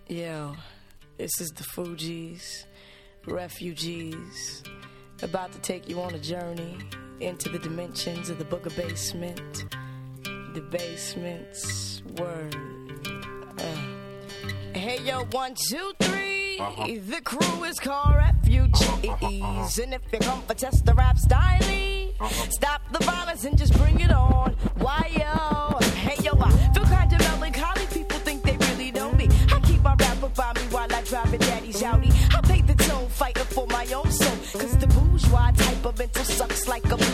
Yo, this is the Fugees, refugees, about to take you on a journey into the dimensions of the Booger Basement. The basement's word. Hey yo, 1, 2, 3. The crew is called refugees, and if you come for test the rap style, stop the violence and just bring it on. Why yo? Hey yo, I feel kind of melancholy. People think they really know me. I keep my rapper by me while I drive a daddy's Audi. I pay the tone, fighting for my own soul, cause the bourgeois type of mental sucks like a